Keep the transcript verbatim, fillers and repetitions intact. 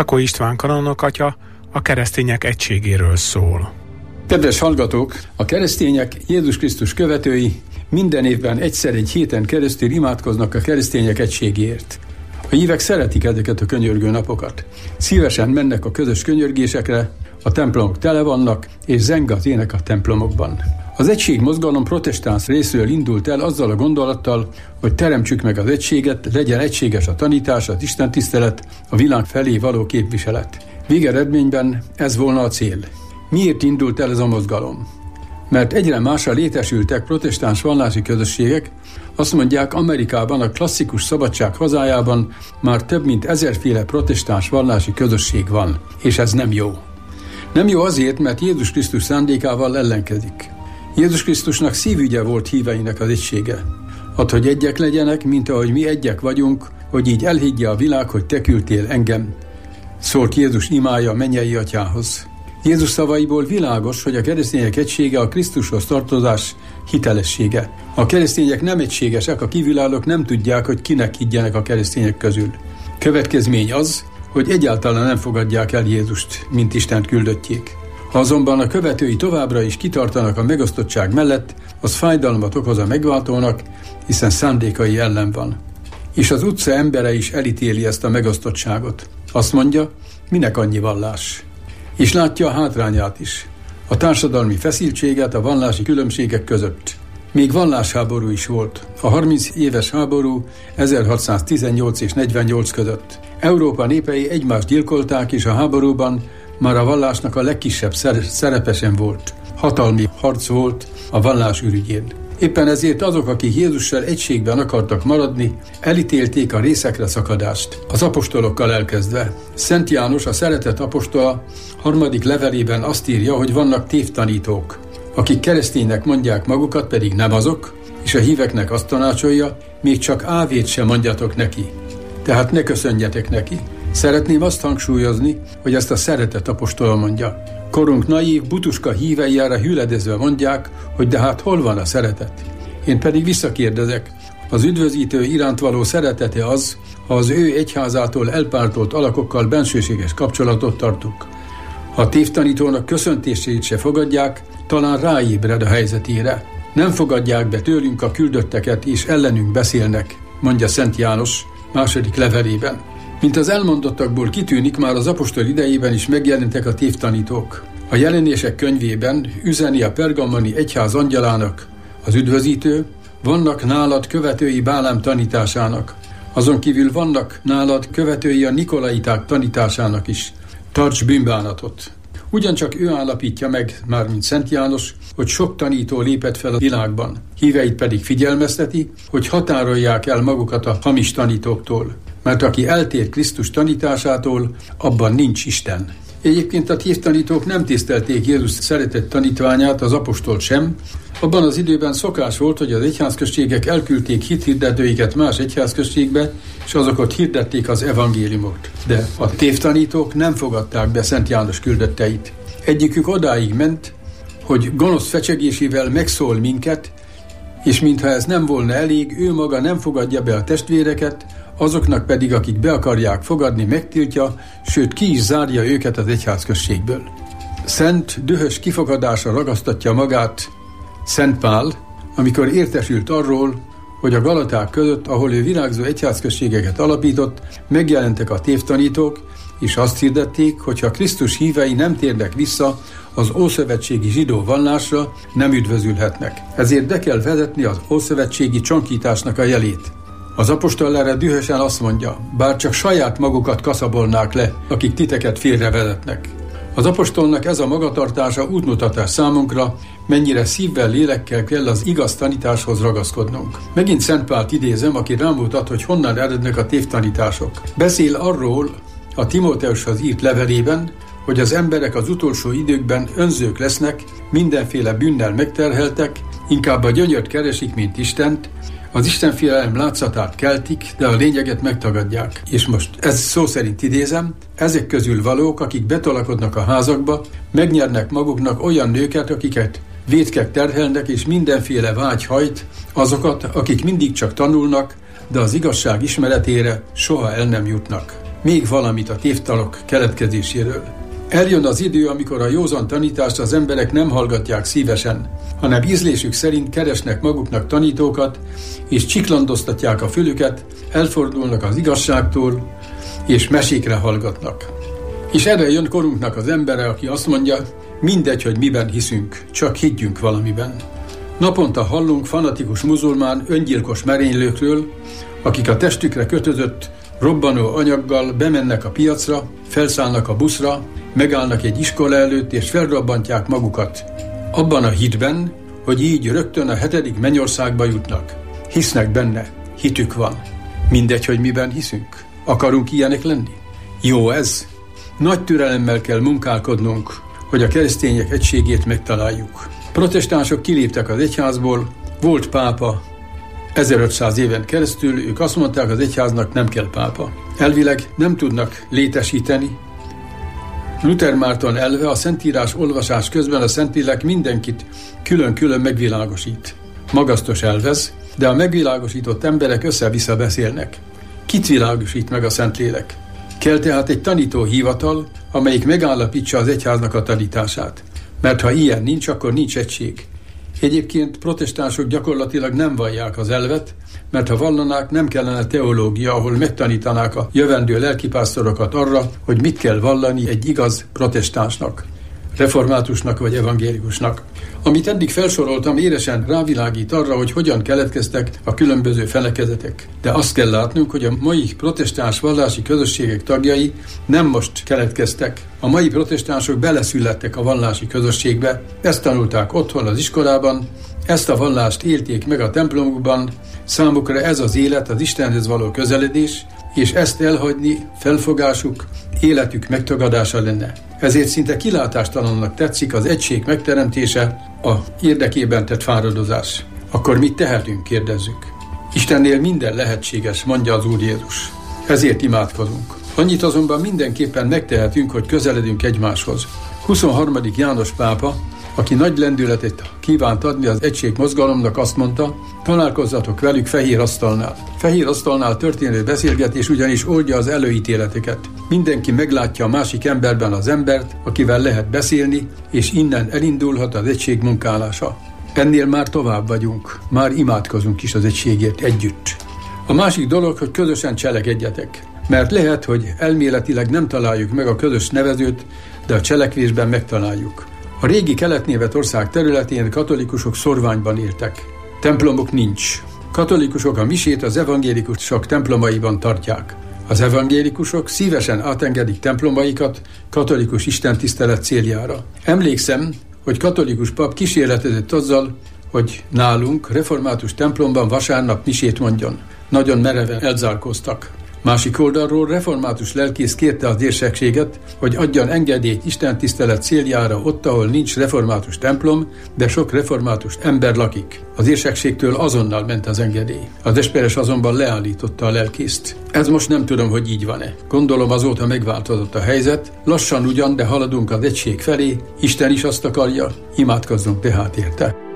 Szakó István kanonokatya a keresztények egységéről szól. Kedves hallgatók, a keresztények, Jézus Krisztus követői minden évben egyszer egy héten keresztül imádkoznak a keresztények egységéért. A hívek szeretik ezeket a könyörgő napokat. Szívesen mennek a közös könyörgésekre, a templomok tele vannak, és zeng az ének a templomokban. Az egység mozgalom protestáns részről indult el azzal a gondolattal, hogy teremtsük meg az egységet, legyen egységes a tanítás, az istentisztelet, a világ felé való képviselet. Végeredményben ez volna a cél. Miért indult el ez a mozgalom? Mert egyre másra létesültek protestáns vallási közösségek, azt mondják, Amerikában, a klasszikus szabadság hazájában már több mint ezerféle protestáns vallási közösség van, és ez nem jó. Nem jó azért, mert Jézus Krisztus szándékával ellenkezik. Jézus Krisztusnak szívügye volt híveinek az egysége. Add, hogy egyek legyenek, mint ahogy mi egyek vagyunk, hogy így elhiggye a világ, hogy te küldtél engem, szólt Jézus imája a mennyei atyához. Jézus szavaiból világos, hogy a keresztények egysége a Krisztushoz tartozás hitelessége. A keresztények nem egységesek, a kívülállók nem tudják, hogy kinek higgyenek a keresztények közül. Következmény az, hogy egyáltalán nem fogadják el Jézust, mint Istent küldöttjék. Ha azonban a követői továbbra is kitartanak a megosztottság mellett, az fájdalmat okoz a megváltónak, hiszen szándékai ellen van. És az utca embere is elítéli ezt a megosztottságot. Azt mondja, minek annyi vallás? És látja a hátrányát is, a társadalmi feszültséget a vallási különbségek között. Még vallásháború is volt, a harminc éves háború ezerhatszáztizennyolc és negyvennyolc között. Európa népei egymást gyilkolták, és a háborúban már a vallásnak a legkisebb szerepe sem volt. Hatalmi harc volt a vallás ürügyén. Éppen ezért azok, akik Jézussal egységben akartak maradni, elítélték a részekre szakadást, az apostolokkal elkezdve. Szent János, a szeretett apostola harmadik levelében azt írja, hogy vannak tévtanítók, akik kereszténynek mondják magukat, pedig nem azok, és a híveknek azt tanácsolja, még csak ávét sem mondjatok neki. Tehát ne köszönjetek neki. Szeretném azt hangsúlyozni, hogy ezt a szeretett apostola mondja. Korunk naív, butuska hívei erre hüledezve mondják, hogy de hát hol van a szeretet? Én pedig visszakérdezek, az üdvözítő iránt való szeretete az, ha az ő egyházától elpártolt alakokkal bensőséges kapcsolatot tartunk. Ha a tévtanítónak köszöntését se fogadják, talán ráébred a helyzetére. Nem fogadják be tőlünk a küldötteket, és ellenünk beszélnek, mondja Szent János második levelében. Mint az elmondottakból kitűnik, már az apostol idejében is megjelentek a tévtanítók. A Jelenések könyvében üzeni a pergamoni egyház angyalának, az üdvözítő, vannak nálad követői Bálám tanításának. Azon kívül vannak nálad követői a nikolaiták tanításának is. Tarts bűnbánatot. Ugyancsak ő állapítja meg, mármint Szent János, hogy sok tanító lépett fel a világban. Híveit pedig figyelmezteti, hogy határolják el magukat a hamis tanítóktól. Mert aki eltér Krisztus tanításától, abban nincs Isten. Egyébként a tévtanítók nem tisztelték Jézus szeretett tanítványát, az apostolt sem. Abban az időben szokás volt, hogy az egyházközségek elküldték hithirdetőiket más egyházközségbe, és azokat hirdették az evangéliumot. De a tévtanítók nem fogadták be Szent János küldötteit. Egyikük odáig ment, hogy gonosz fecsegésével megszól minket, és mintha ez nem volna elég, ő maga nem fogadja be a testvéreket, azoknak pedig, akik be akarják fogadni, megtiltja, sőt ki is zárja őket az egyházközségből. Szent, dühös kifogadásra ragasztatja magát Szent Pál, amikor értesült arról, hogy a galaták között, ahol ő virágzó egyházközségeket alapított, megjelentek a tévtanítók, és azt hirdették, hogy ha Krisztus hívei nem térnek vissza az ószövetségi zsidó vallásra, nem üdvözülhetnek. Ezért be kell vezetni az ószövetségi csonkításnak a jelét. Az apostol erre dühösen azt mondja, bár csak saját magukat kaszabolnák le, akik titeket félrevezetnek. Az apostolnak ez a magatartása útmutatás számunkra, mennyire szívvel, lélekkel kell az igaz tanításhoz ragaszkodnunk. Megint Szent Pált idézem, aki rámutat, hogy honnan erednek a tévtanítások. Beszél arról a Timóteushoz írt levelében, hogy az emberek az utolsó időkben önzők lesznek, mindenféle bűnnel megterheltek, inkább a gyönyört keresik, mint Istent, az istenfélelem látszatát keltik, de a lényeget megtagadják. És most ez szó szerint idézem, ezek közül valók, akik betolakodnak a házakba, megnyernek maguknak olyan nőket, akiket vétkek terhelnek, és mindenféle vágy hajt, azokat, akik mindig csak tanulnak, de az igazság ismeretére soha el nem jutnak. még valamit a tévtalok keletkezéséről. Eljön az idő, amikor a józan tanítást az emberek nem hallgatják szívesen, hanem ízlésük szerint keresnek maguknak tanítókat, és csiklandoztatják a fülüket, elfordulnak az igazságtól, és mesékre hallgatnak. És erre jön korunknak az embere, aki azt mondja, mindegy, hogy miben hiszünk, csak higgyünk valamiben. Naponta hallunk fanatikus muzulmán, öngyilkos merénylőkről, akik a testükre kötözött, robbanó anyaggal bemennek a piacra, felszállnak a buszra, megállnak egy iskola előtt, és felrobbantják magukat. Abban a hitben, hogy így rögtön a hetedik mennyországba jutnak. Hisznek benne, hitük van. Mindegy, hogy miben hiszünk. Akarunk ilyenek lenni? Jó ez? Nagy türelemmel kell munkálkodnunk, hogy a keresztények egységét megtaláljuk. Protestánsok kiléptek az egyházból, volt pápa, ezerötszáz éven keresztül, ők azt mondták, az egyháznak nem kell pápa. Elvileg nem tudnak létesíteni. Luther Márton elve a Szentírás olvasás közben a Szentlélek mindenkit külön-külön megvilágosít. Magasztos elvez, de a megvilágosított emberek össze-vissza beszélnek. Kit világosít meg a Szentlélek? Kell tehát egy tanító hivatal, amelyik megállapítsa az egyháznak a tanítását. Mert ha ilyen nincs, akkor nincs egység. Egyébként protestánsok gyakorlatilag nem vallják az elvet, mert ha vallanák, nem kellene teológia, ahol megtanítanák a jövendő lelkipásztorokat arra, hogy mit kell vallani egy igaz protestánsnak, reformátusnak vagy evangélikusnak. Amit eddig felsoroltam, éresen rávilágít arra, hogy hogyan keletkeztek a különböző felekezetek. De azt kell látnunk, hogy a mai protestáns vallási közösségek tagjai nem most keletkeztek. A mai protestánsok beleszülettek a vallási közösségbe, ezt tanulták otthon az iskolában, ezt a vallást élték meg a templomukban, számukra ez az élet, az Istenhez való közeledés, és ezt elhagyni felfogásuk, életük megtagadása lenne. Ezért szinte kilátástalannak tetszik az egység megteremtése, a érdekében tett fáradozás. Akkor mit tehetünk, kérdezzük. Istennél minden lehetséges, mondja az Úr Jézus. Ezért imádkozunk. Annyit azonban mindenképpen megtehetünk, hogy közeledünk egymáshoz. huszonharmadik János pápa, aki nagy lendületet kívánt adni az egység mozgalomnak, azt mondta, találkozzatok velük fehér asztalnál. Fehér asztalnál történő beszélgetés ugyanis oldja az előítéleteket. Mindenki meglátja a másik emberben az embert, akivel lehet beszélni, és innen elindulhat az egység munkálása. Ennél már tovább vagyunk, már imádkozunk is az egységért együtt. A másik dolog, hogy közösen cselekedjetek. Mert lehet, hogy elméletileg nem találjuk meg a közös nevezőt, de a cselekvésben megtaláljuk. A régi Kelet-Németország területén katolikusok szorványban éltek. Templomok nincs. Katolikusok a misét az evangélikusok templomaiban tartják. Az evangélikusok szívesen átengedik templomaikat katolikus istentisztelet céljára. Emlékszem, hogy katolikus pap kísérletezett azzal, hogy nálunk református templomban vasárnap misét mondjon. Nagyon mereven elzárkóztak. Másik oldalról református lelkész kérte az érsekséget, hogy adjan engedélyt istentisztelet céljára ott, ahol nincs református templom, de sok református ember lakik. Az érsekségtől azonnal ment az engedély. Az esperes azonban leállította a lelkészt. Ez most nem tudom, hogy így van-e. Gondolom azóta megváltozott a helyzet, lassan ugyan, de haladunk az egység felé, Isten is azt akarja, imádkozzunk tehát érte.